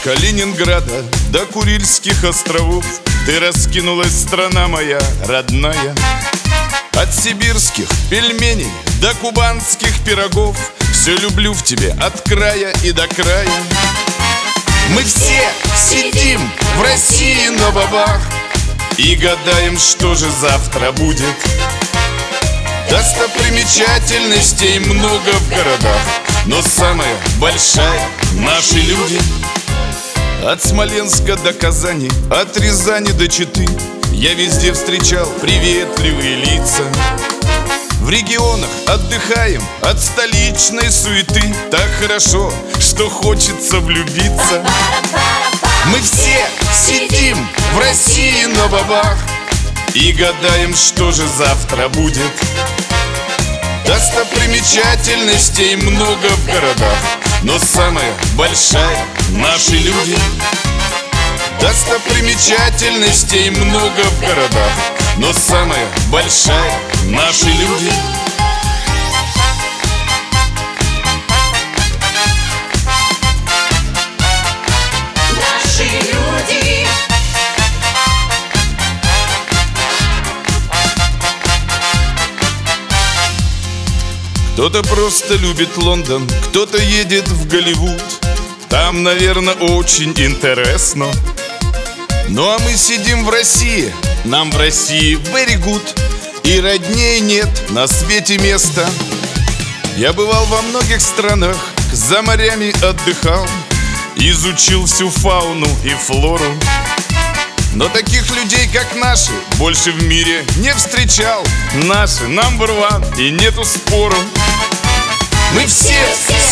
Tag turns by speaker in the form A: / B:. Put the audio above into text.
A: Калининграда до Курильских островов ты раскинулась, страна моя родная. От сибирских пельменей до кубанских пирогов все люблю в тебе от края и до края. Мы все сидим в России на бабах и гадаем, что же завтра будет. Достопримечательностей много в городах, но самая большая — наши люди. От Смоленска до Казани, от Рязани до Читы я везде встречал приветливые лица. В регионах отдыхаем от столичной суеты. Так хорошо, что хочется влюбиться. Мы все сидим в России на бабах и гадаем, что же завтра будет. Достопримечательностей много в городах, но самая большая — наши люди. Достопримечательностей много в городах, но самая большая — наши люди.
B: Наши люди.
A: Кто-то просто любит Лондон, кто-то едет в Голливуд. Там, наверное, очень интересно. Ну а мы сидим в России, нам в России very good. И роднее нет на свете места. Я бывал во многих странах, за морями отдыхал, изучил всю фауну и флору. Но таких людей, как наши, больше в мире не встречал. Наши number one, и нету спору. Мы все